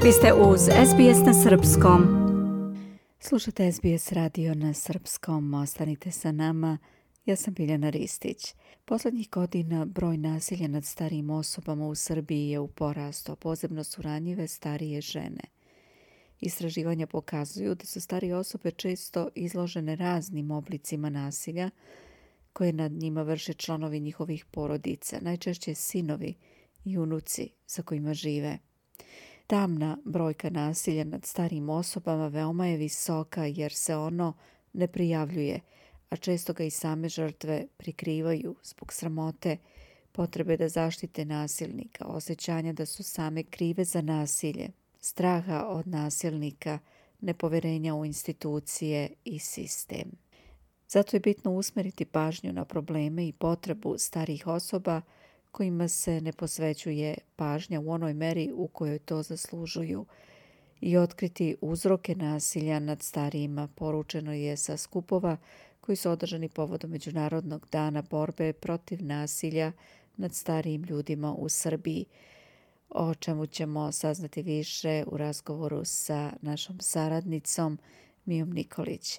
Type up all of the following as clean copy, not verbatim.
Vi ste uz SBS na Srpskom. Slušate SBS radio na Srpskom. Ostanite sa nama. Ja sam Biljana Ristić. Poslednjih godina broj nasilja nad starijim osobama u Srbiji je u porastu, a posebno su ranjive starije žene. Istraživanja pokazuju da su starije osobe često izložene raznim oblicima nasilja koje nad njima vrše članovi njihovih porodica, najčešće sinovi i unuci sa kojima žive. Tamna brojka nasilja nad starijim osobama veoma je visoka jer se ono ne prijavljuje, a često ga i same žrtve prikrivaju zbog sramote, potrebe da zaštite nasilnika, osjećanja da su same krive za nasilje, straha od nasilnika, nepoverenja u institucije i sistem. Zato je bitno usmeriti pažnju na probleme i potrebu starijih osoba kojima se ne posvećuje pažnja u onoj meri u kojoj to zaslužuju i otkriti uzroke nasilja nad starijima, poručeno je sa skupova koji su održani povodom Međunarodnog dana borbe protiv nasilja nad starijim ljudima u Srbiji, o čemu ćemo saznati više u razgovoru sa našom saradnicom Mijom Nikolić.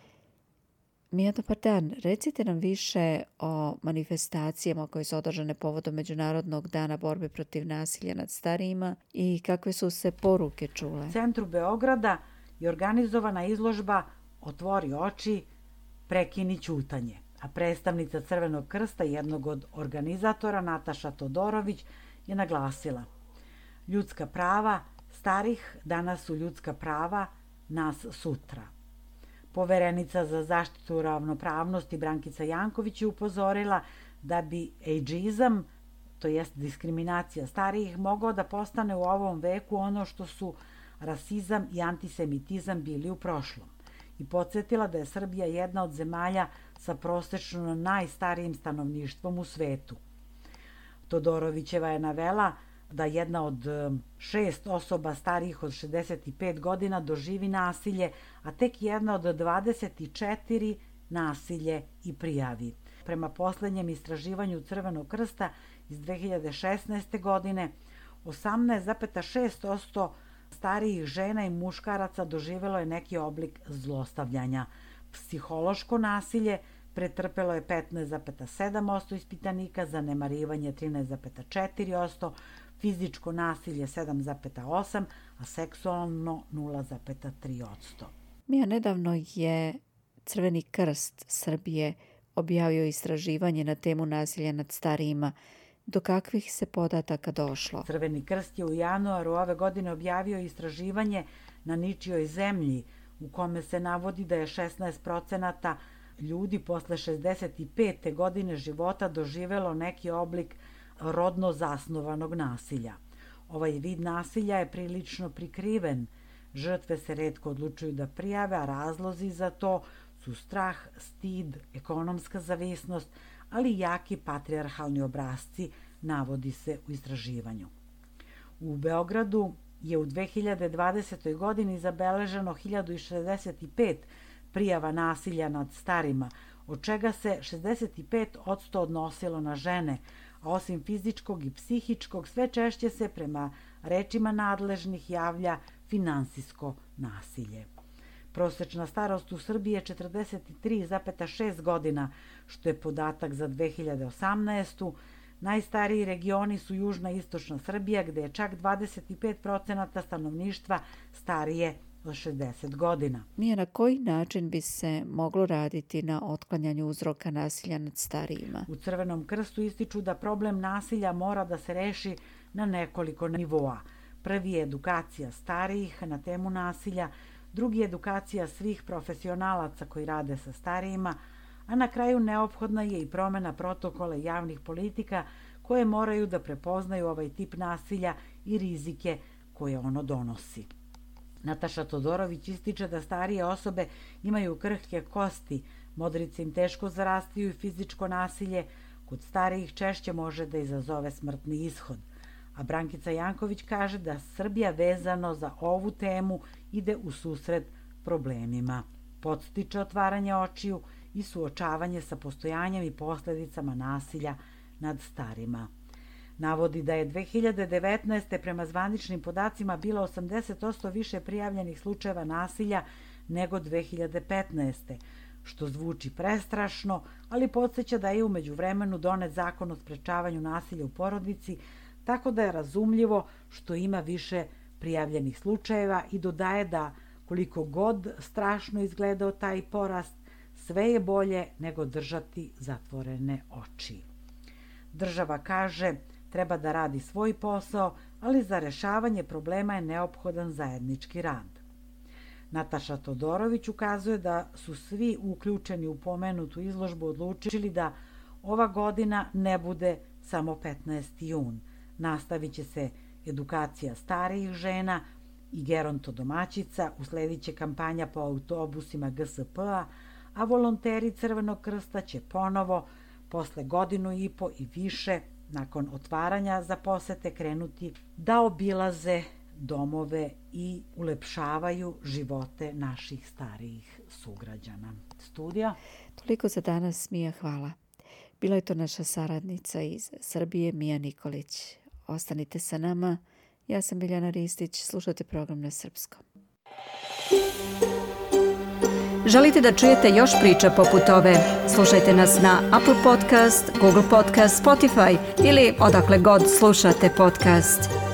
Mija, dobar dan. Recite nam više o manifestacijama koje su održane povodom Međunarodnog dana borbe protiv nasilja nad starijima i kakve su se poruke čule. U centru Beograda je organizovana izložba Otvori oči, prekini ćutanje, a predstavnica Crvenog krsta, jednog od organizatora, Nataša Todorović, je naglasila: ljudska prava starih danas su ljudska prava nas sutra. Poverenica za zaštitu ravnopravnosti Brankica Janković je upozorila da bi ageizam, to jest diskriminacija starijih, mogao da postane u ovom veku ono što su rasizam i antisemitizam bili u prošlom. I podsjetila da je Srbija jedna od zemalja sa prosečno najstarijim stanovništvom u svetu. Todorovićeva je navela da jedna od 6 osoba starijih od 65 godina doživi nasilje, a tek jedna od 24 nasilje i prijavi. Prema poslednjem istraživanju Crvenog krsta iz 2016. godine, 18,6% starijih žena i muškaraca doživelo je neki oblik zlostavljanja. Psihološko nasilje pretrpelo je 15,7% ispitanika, zanemarivanje 13,4%, fizičko nasilje 7,8%, a seksualno 0,3%. Mija, nedavno je Crveni krst Srbije objavio istraživanje na temu nasilja nad starijima. Do kakvih se podataka došlo? Crveni krst je u januaru ove godine objavio istraživanje Na ničijoj zemlji, u kome se navodi da je 16% ljudi posle 65. godine života doživelo neki oblik rodno zasnovanog nasilja. Ovaj vid nasilja je prilično prikriven. Žrtve se retko odlučuju da prijave, a razlozi za to su strah, stid, ekonomska zavisnost, ali i jaki patrijarhalni obrasci, navodi se u istraživanju. U Beogradu je u 2020. godini zabeleženo 1065 prijava nasilja nad starima, od čega se 65% odnosilo na žene, a osim fizičkog i psihičkog, sve češće se prema rečima nadležnih javlja finansijsko nasilje. Prosečna starost u Srbiji je 43,6 godina, što je podatak za 2018. Najstariji regioni su južna i istočna Srbija, gde je čak 25% stanovništva starije od 60 godina. Mija, na koji način bi se moglo raditi na otklanjanju uzroka nasilja nad starijima? U Crvenom krstu ističu da problem nasilja mora da se reši na nekoliko nivoa. Prvi je edukacija starijih na temu nasilja, drugi je edukacija svih profesionalaca koji rade sa starijima, a na kraju neophodna je i promena protokola javnih politika koje moraju da prepoznaju ovaj tip nasilja i rizike koje ono donosi. Nataša Todorović ističe da starije osobe imaju krhke kosti, modrice im teško zarastaju i fizičko nasilje kod starijih češće može da izazove smrtni ishod. A Brankica Janković kaže da Srbija vezano za ovu temu ide u susret problemima. Podstiče otvaranje očiju i suočavanje sa postojanjem i posledicama nasilja nad starima. Navodi da je 2019. prema zvaničnim podacima bilo 80% više prijavljenih slučajeva nasilja nego 2015. što zvuči prestrašno, ali podsjeća da je u međuvremenu donet zakon o sprečavanju nasilja u porodici, tako da je razumljivo što ima više prijavljenih slučajeva i dodaje da koliko god strašno izgledao taj porast, sve je bolje nego držati zatvorene oči. Država kaže treba da radi svoj posao, ali za rešavanje problema je neophodan zajednički rad. Nataša Todorović ukazuje da su svi uključeni u pomenutu izložbu odlučili da ova godina ne bude samo 15. jun. Nastavit će se edukacija starijih žena i gerontodomaćica, usledit će kampanja po autobusima GSP-a, a volonteri Crvenog krsta će ponovo, posle godinu i po i više, nakon otvaranja za posete, krenuti da obilaze domove i ulepšavaju živote naših starijih sugrađana. Studio? Toliko za danas, Mija, hvala. Bila je to naša saradnica iz Srbije, Mija Nikolić. Ostanite sa nama. Ja sam Biljana Ristić. Slušajte program na srpskom. Želite da čujete još priča poput ove? Slušajte nas na Apple Podcast, Google Podcast, Spotify ili odakle god slušate podcast.